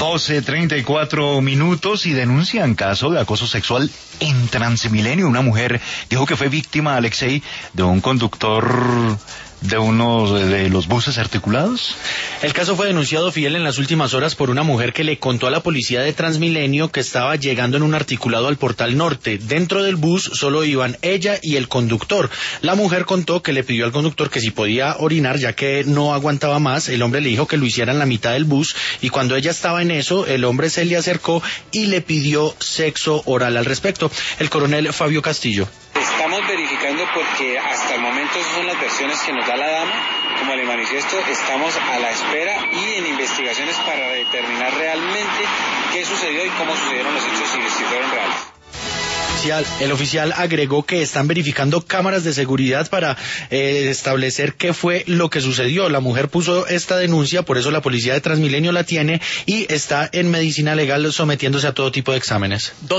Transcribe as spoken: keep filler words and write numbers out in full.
doce treinta y cuatro minutos y denuncian caso de acoso sexual en Transmilenio. Una mujer dijo que fue víctima, Alexei, de un conductor de uno de los buses articulados. El caso fue denunciado, Fidel, en las últimas horas por una mujer que le contó a la policía de Transmilenio que estaba llegando en un articulado al Portal Norte. Dentro del bus solo iban ella y el conductor. La mujer contó que le pidió al conductor que si podía orinar, ya que no aguantaba más. El hombre le dijo que lo hiciera en la mitad del bus, y cuando ella estaba en eso, el hombre se le acercó y le pidió sexo oral al respecto. El coronel Fabio Castillo. Estamos verificando porque hasta el momento esas son las versiones que nos da la dama. Como le manifiesto, estamos a la espera y en investigaciones para determinar realmente qué sucedió y cómo sucedieron los hechos y si fueron reales. El oficial agregó que están verificando cámaras de seguridad para eh, establecer qué fue lo que sucedió. La mujer puso esta denuncia, por eso la policía de Transmilenio la tiene y está en medicina legal sometiéndose a todo tipo de exámenes.